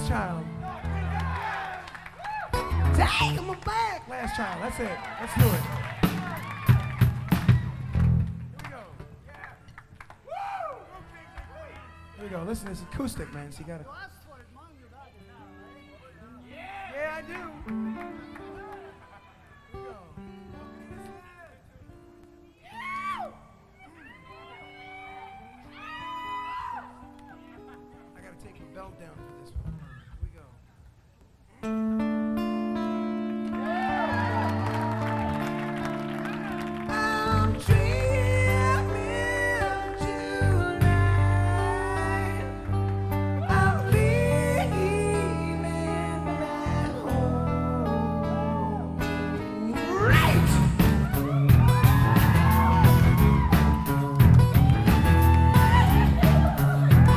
Last child. Dang, I'm back. Last child. That's it. Let's do it. Here we go. Listen, it's acoustic, man. So you gotta. Yeah, I do. Here we go. I gotta take my belt down for this one.